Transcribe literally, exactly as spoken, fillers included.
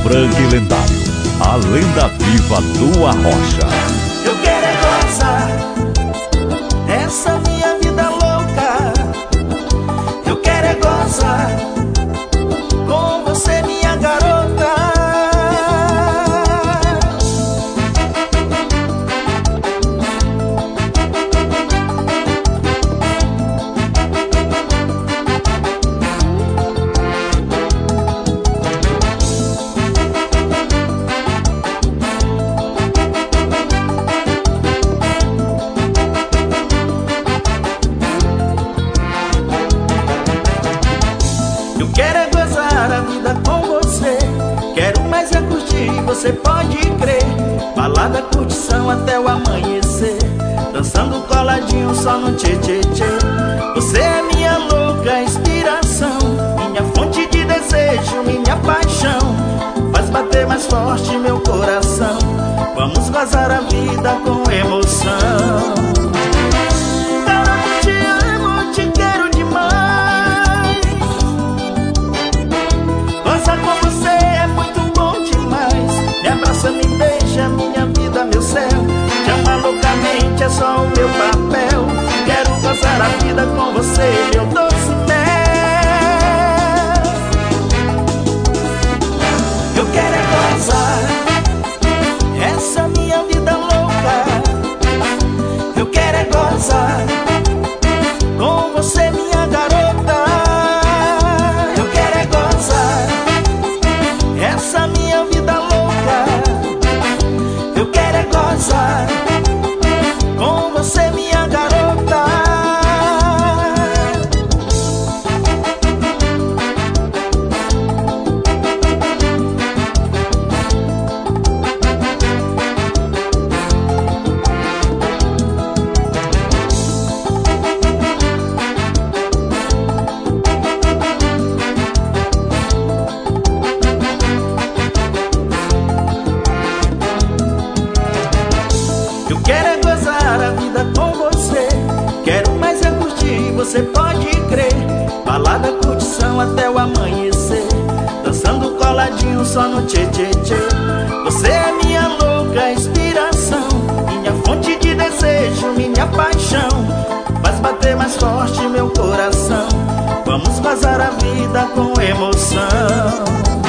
Frank Lendário, a lenda viva do Arrocha. Eu quero é gozar essa minha vida louca. Eu quero é gozar com você, minha garota. Você pode crer, balada, curtição até o amanhecer, dançando coladinho só no tchê tchê tchê. Você é minha louca inspiração, minha fonte de desejo, minha paixão, faz bater mais forte meu coração. Vamos gozar a vida com emoção. Garota, te amo, te quero demais. Gozar com você é muito bom demais. Me abraça, me beija, minha vida, meu céu. Te amar loucamente é só o meu papel. Quero gozar a vida com você, meu doce mel. Eu quero é gozar essa minha vida louca. Eu quero é gozar com você, minha garota. Eu quero é gozar essa minha vida louca. Eu quero é gozar com você, minha garota. Eu quero é gozar a vida com você, quero mais é curtir, você pode crer. Balada, curtição até o amanhecer, dançando coladinho só no tchê tchê tchê. Você é minha louca inspiração, minha fonte de desejo, minha paixão, faz bater mais forte meu coração. Vamos gozar a vida com emoção.